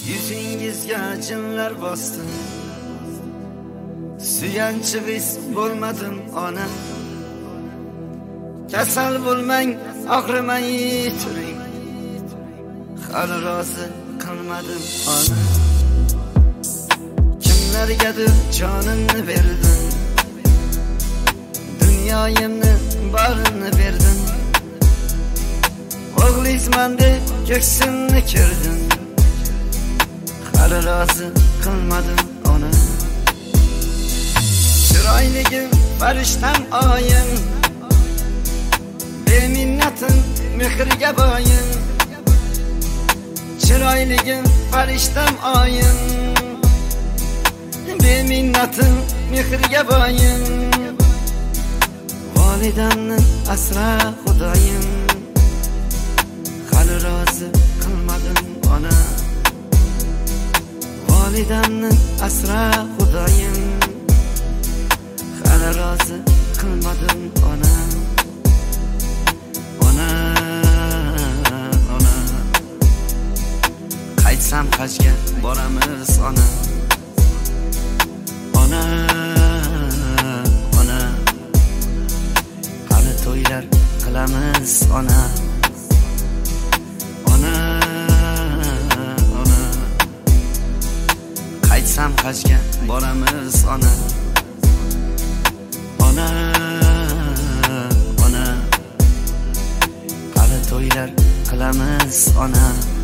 Yüzingizga jinlar bosdi. Suyanchig'iz bo'lmadim ona. Kasal bo'lmang, og'rimay turing. Hali rozi qilmadim ona. Kimlargadir jonimni berdim. Dunyoyimni barini berdim. O'g'lizman deb ko'ksimni kirdim. Hali rozi qilmadim ona. Chiroyligim farishtam oyim. Beminnatim mehrga boyim. Chiroyligim farishtam oyim. Beminnatim mehrga boyim. Volidamni asra xudoyim. Hali rozi qilmadim ona. Volidamni asra xudoyim. Hali rozi qilmadim ona. Ona. Qaytsam Hajga boramiz ona. Ona. Hali to'ylar qilamiz ona. Ona. Qaytsam Hajga boramiz ona. Ona. Hali to'ylar qilamiz ona.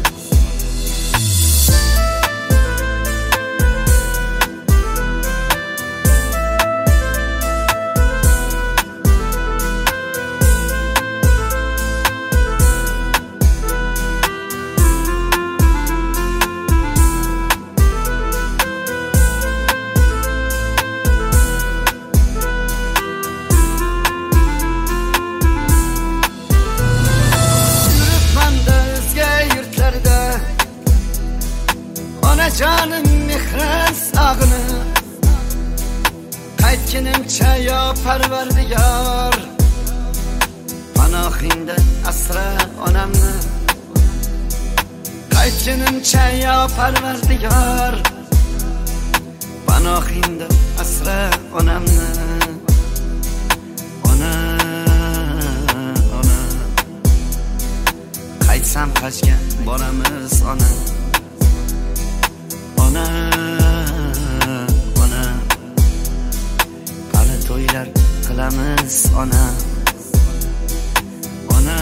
Canım mehras ağını Qaytkinimcha yo Parvardigor Panohingda asra onamni Qaytkinimcha yo Parvardigor Panohingda asra onamni Ona Qaytsam Hajga boramiz ona. Ona. Hali to'ylar qilamiz ona. Ona.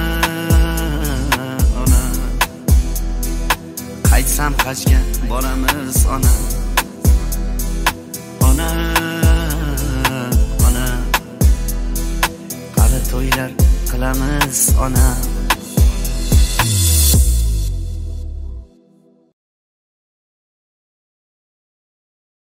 Qaytsam Hajga boramiz ona. Ona. Hali to'ylar qilamiz ona.